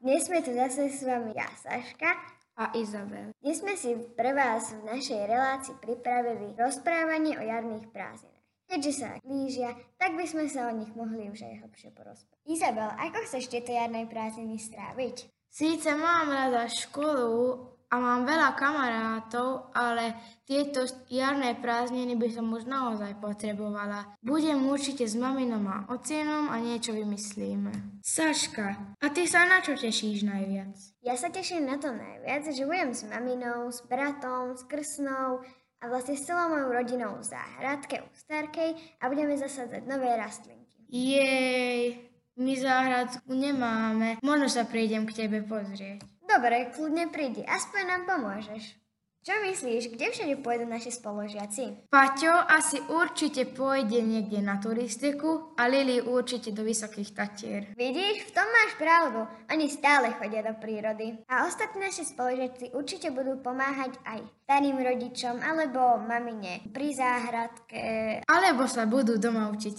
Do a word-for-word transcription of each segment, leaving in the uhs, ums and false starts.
Dnes sme tu zase s vami ja, Saška a Izabel. Dnes sme si pre vás v našej relácii pripravili rozprávanie o jarných prázdninách. Keďže sa blížia, tak by sme sa o nich mohli už aj hlbšie porozprávať. Izabel, ako chceš tieto jarné prázdniny stráviť? Síce mám rada školu a mám veľa kamarátov, ale tieto jarné prázdniny by som už naozaj potrebovala. Budem určite s maminom a ocienom a niečo vymyslíme. Saška, a ty sa na čo tešíš najviac? Ja sa teším na to najviac, že budem s maminou, s bratom, s krsnou a vlastne s celou mojou rodinou v záhradke u Starkej a budeme zasadzať nové rastlinky. Jej, my záhradku nemáme. Možno sa prídem k tebe pozrieť. Dobre, kľudne prídi, aspoň nám pomôžeš. Čo myslíš, kde všade pôjdu naši spolužiaci? Paťo asi určite pôjde niekde na turistiku a Lili určite do Vysokých Tatier. Vidíš, v tom máš pravdu. Oni stále chodia do prírody. A ostatní naši spolužiaci určite budú pomáhať aj starým rodičom alebo mamine pri záhradke. Alebo sa budú doma učiť.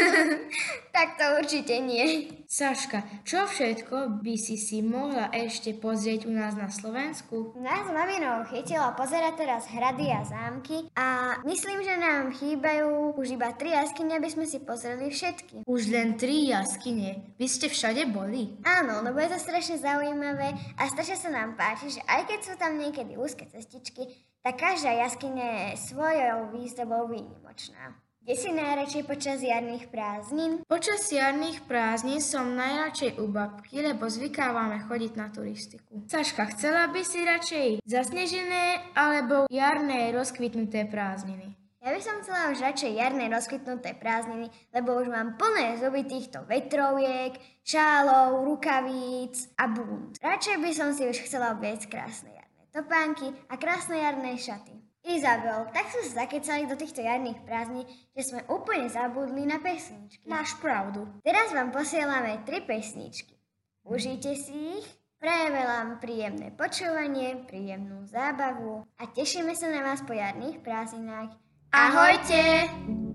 Tak to určite nie. Saška, čo všetko by si si mohla ešte pozrieť u nás na Slovensku? Nás maminou chytila pozerať teraz hrady a zámky a myslím, že nám chýbajú už iba tri jaskyne, aby sme si pozreli všetky. Už len tri jaskyne? Vy ste všade boli? Áno, lebo je to strašne zaujímavé a strašne sa nám páči, že aj keď sú tam niekedy úzke cestičky, tak každá jaskyňa je svojou výzdobou výnimočná. Kde si najradšej počas jarných prázdnin? Počas jarných prázdnin som najradšej u babky, lebo zvykávame chodiť na turistiku. Saška, chcela by si radšej zasnežené alebo jarné rozkvitnuté prázdniny? Ja by som chcela už radšej jarné rozkvitnuté prázdniny, lebo už mám plné zuby týchto vetroviek, šálov, rukavíc a bund. Radšej by som si už chcela obliecť krásne jarné topánky a krásne jarné šaty. Izabel, tak sme sa zakecali do týchto jarných prázdnin, že sme úplne zabudli na pesničky. Máš pravdu. Teraz vám posielame tri pesničky. Užite si ich, prajeme vám príjemné počúvanie, príjemnú zábavu a tešíme sa na vás po jarných prázdninách. Ahojte!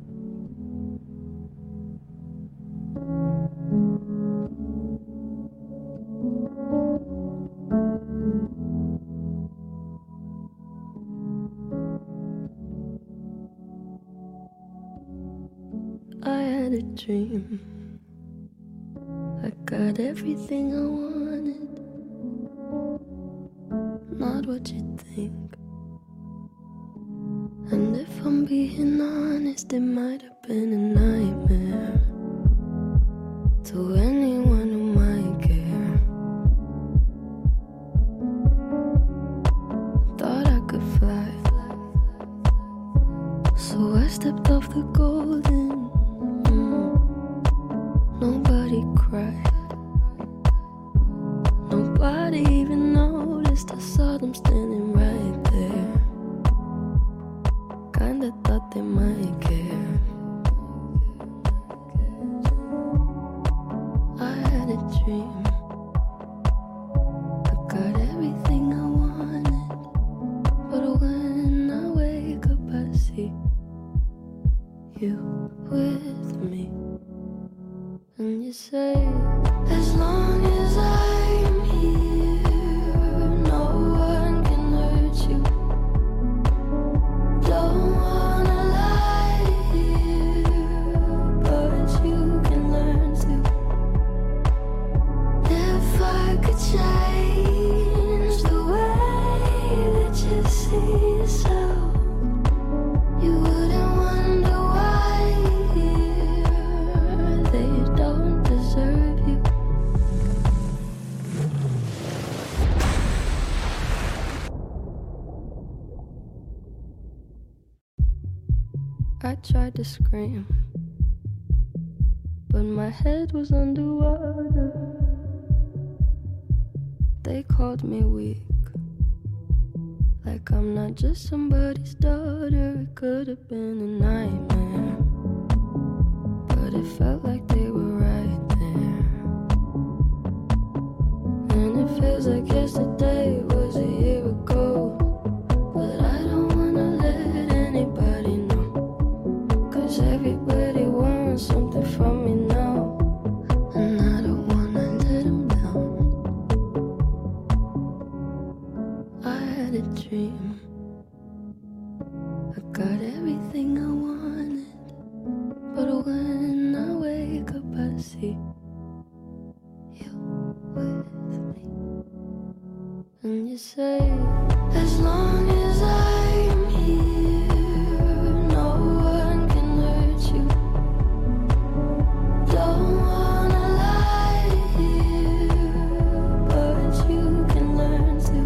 I had a dream. I got everything I wanted. Not what you think. And if I'm being honest, it might have been a nightmare to anyone who might care. Thought I could fly, so I stepped off the golden. Nobody cried. Nobody even noticed. I saw them standing right there. Kinda thought they might care. I had a dream. I got everything I wanted. But when I wake up I see you with me. And you say, as long as I'm here, no one can hurt you. Don't wanna lie here, but you can learn to. If I could change the way that you see yourself, you wouldn't wonder why they don't deserve you. I tried to scream, but my head was underwater. They called me weak, like I'm not just somebody's daughter. It could have been a nightmare, but it felt like they were right there. And it feels like yesterday was a year ago. But I don't wanna let anybody know, 'cause everybody wants something from me now. And I don't wanna let them down. dream. I got everything I wanted, but when I wake up I see you with me. And you say, as long as I'm here, no one can hurt you. Don't wanna lie here, but you can learn to.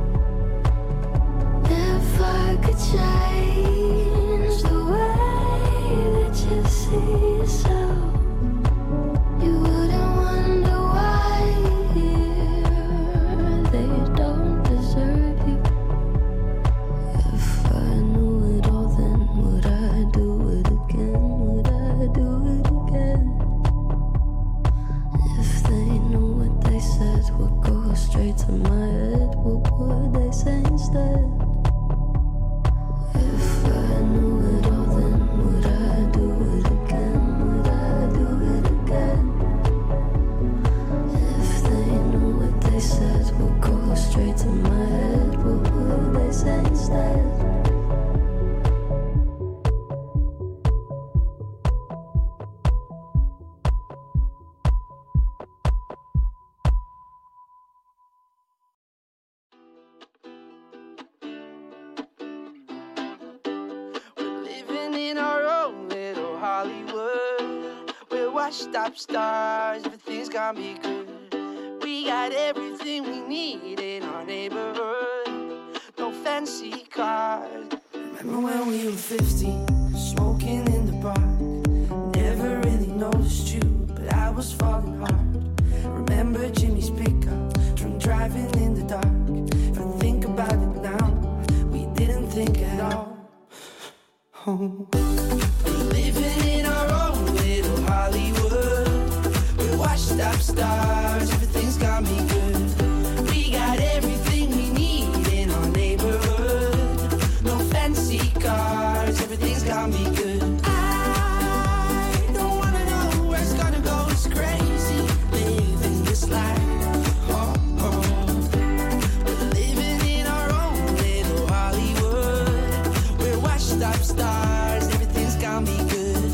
If I could change the way that you see yourself, you wouldn't wonder why here they don't deserve you. If I knew it all, then would I do it again? Would I do it again? If they knew what they said would go straight to my head, what would they say instead? If I knew it all, then would I do it again? Would I do it again? If they knew what they said would go straight to my head, what would they say instead? We're living in our own little Hollywood. We're washed up stars, everything's gonna be good. We got everything we need in our neighborhood. No fancy cars. Remember when we were fifteen, smoking in the park? Never really noticed you, but I was falling hard. Remember Jimmy's pickup, drunk driving in the dark? If I think about it now, we didn't think at all. Oh. We're living in our own little Hollywood. We're washed up stars, everything's gonna be good. We got everything we need in our neighborhood. No fancy cars, everything's gonna be good. I don't wanna know where it's gonna go, it's crazy living this life. Oh, oh. We're living in our own little Hollywood. We're washed up stars, everything's gonna be good.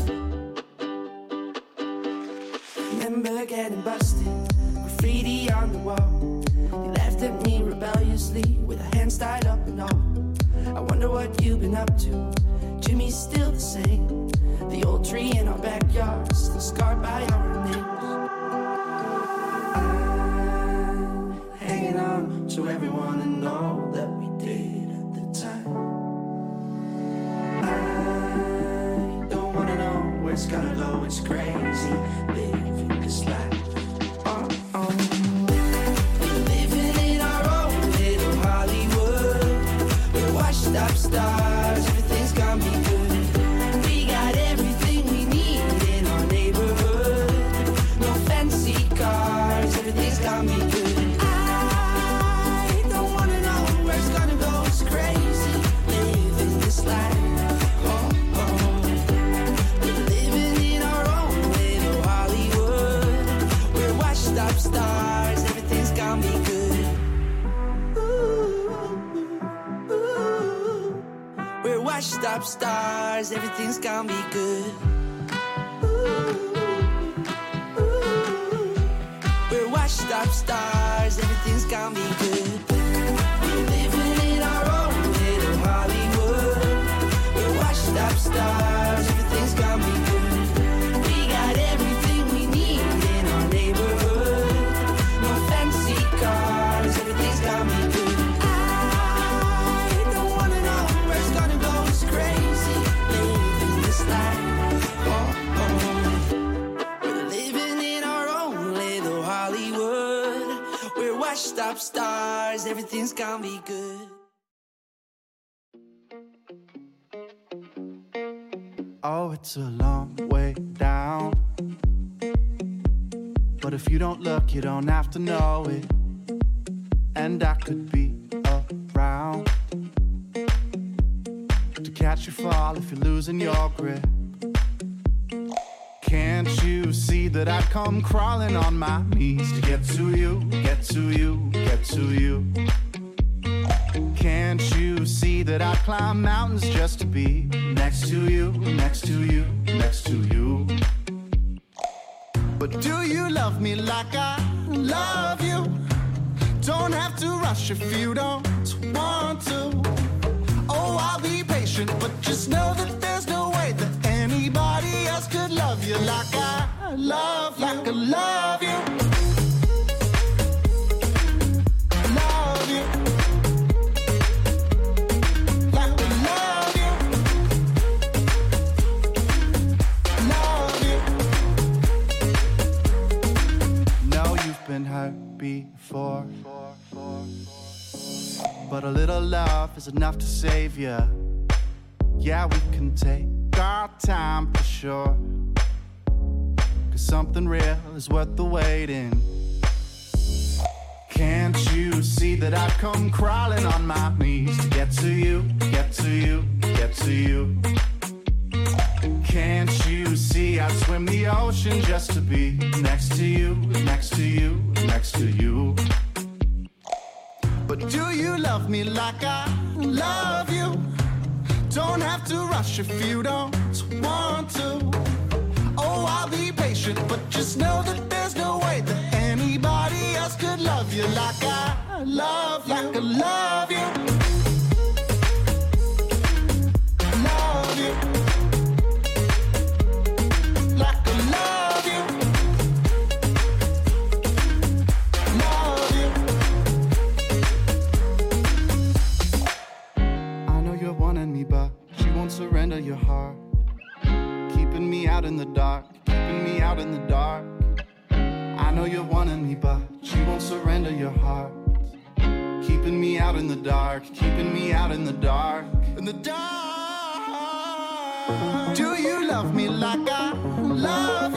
Remember getting busted, graffiti on the wall. You laughed at me rebelliously with our hands tied up and all. I wonder what you've been up to. Jimmy's still the same. The old tree in our backyard, still scarred by our names. I'm hanging on to everyone and all that we did at the time. I don't wanna know where it's gonna go, it's crazy living this life. Oh, oh. We're living in our own little Hollywood. We're washed up stars, everything's gonna be good. We got everything we need in our neighborhood. No fancy cars, everything's gonna be good. I don't wanna know where it's gonna go, it's crazy living this life. Oh, oh. We're living in our own little Hollywood. We're washed up stars, everything's gonna be good. Ooh, ooh. We're washed up stars, everything's gonna be good. Ooh, ooh. We're washed up stars, everything's gonna be good. We're living in our own little Hollywood. We're washed up stars, everything's gonna be good. We got everything we need in our neighborhood. No fancy cars, everything's gonna be good. I don't wanna know where it's gonna go, it's crazy living this life. Oh, oh. We're living in our own little Hollywood. We're washed up stars, everything's gonna be good. Oh, it's a long way down, but if you don't look, you don't have to know it. And I could be around to catch you fall if you're losing your grip. Can't you see that I'd come crawling on my knees to get to you, get to you, get to you? Can't Can't you see that I climb mountains just to be next to you, next to you, next to you? But do you love me like I love you? Don't have to rush if you don't want to. Oh, I'll be patient, but just know that there's no way that anybody else could love you like I love you, like I love you. Love you. Like I love you. Love you. Know you've been hurt before, but a little love is enough to save you. Yeah, we can take our time for sure, 'cause something real is worth the waiting. Can't you see that I've come crawling on my knees to get to you, get to you, get to you? Can't you see I'd swim the ocean just to be next to you, next to you, next to you? But do you love me like I love you? Don't have to rush if you don't want to. Oh, I'll be patient, but just know that there's no way that anybody else could love you like I love you, like I love you. Love you. Like I love you. Love you. I know you're wanting me, but you won't surrender your heart. Keeping me out in the dark, keeping me out in the dark. I know you're wanting me, but you won't surrender your heart. Keeping me out in the dark, keeping me out in the dark, in the dark. Do you love me like I love